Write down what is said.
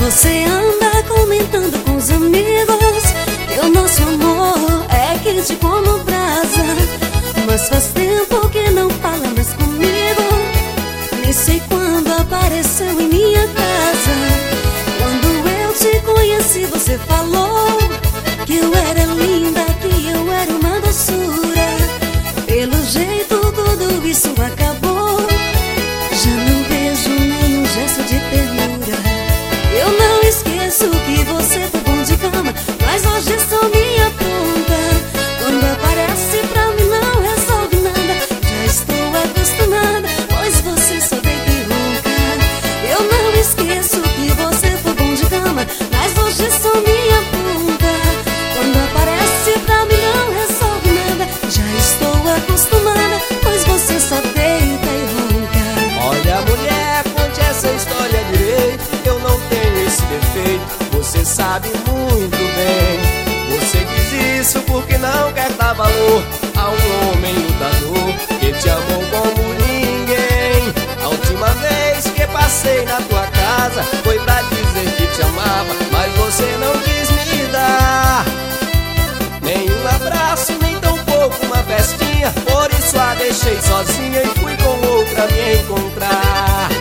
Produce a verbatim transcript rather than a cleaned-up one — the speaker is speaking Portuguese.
Você anda comentando com os amigos que o nosso amor é quente como brasa, mas faz tempo que não fala mais comigo. Nem sei quando apareceu em minha casa. Quando eu te conheci você falou que eu era linda, que eu era uma doçura. Pelo jeito tudo isso acabou, já não vejo nenhum gesto de ternura. Eu não esqueço que você foi bom de cama, mas hoje sou minha ponta. Quando aparece pra mim não resolve nada, já estou acostumada, pois você só deita e ronca. Eu não esqueço que você foi bom de cama, mas hoje sou minha ponta. Quando aparece pra mim não resolve nada, já estou acostumada, pois você só deita e ronca. Olha, mulher, conte essa história direito, eu não tenho esse defeito, você sabe muito bem. Você diz isso porque não quer dar valor a um homem lutador que te amou como ninguém. A última vez que passei na tua casa foi pra dizer que te amava, mas você não quis me dar nem um abraço, nem tão pouco uma festinha. Por isso a deixei sozinha e fui com outra me encontrar.